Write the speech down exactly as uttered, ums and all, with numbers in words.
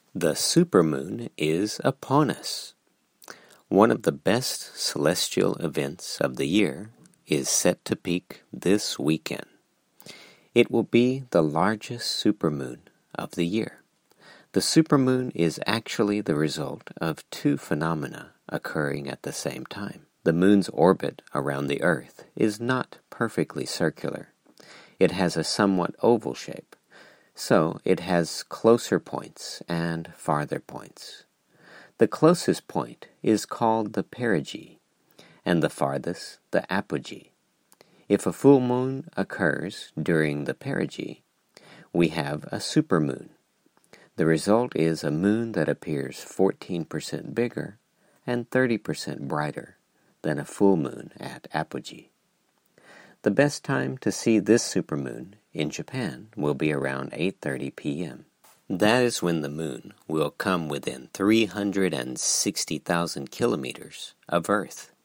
The supermoon is upon us. One of the best celestial events of the year is set to peak this weekend. It will be the largest supermoon of the year. The supermoon is actually the result of two phenomena occurring at the same time. The moon's orbit around the Earth is not perfectly circular. It has a somewhat oval shape, so it has closer points and farther points. The closest point is called the perigee, and the farthest the apogee. If a full moon occurs during the perigee, we have a supermoon. The result is a moon that appears fourteen percent bigger and thirty percent brighter than a full moon at apogee. The best time to see this supermoon in Japan will be around eight thirty p.m. That is when the moon will come within three hundred sixty thousand kilometers of Earth.